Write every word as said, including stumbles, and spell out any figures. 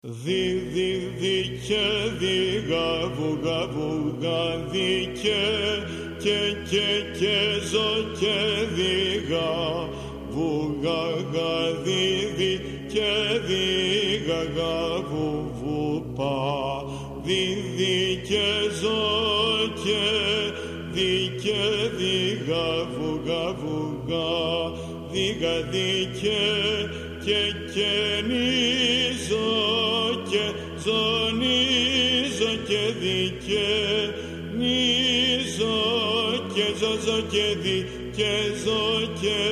Δι, δι, δι και δίγα, βουγα, βουγα, δι και, και, και, και, ζω και δίγα, βουγα, γα, δι, δι και δίγα, γα, βου, βου, πα, δι, δι και ζω και, δι και δίγα, βουγα, βουγα, δίγα, δι και, και, και, νίζω και ζωνίζω και δι και νίζω και ζω, ζω και δι και ζω και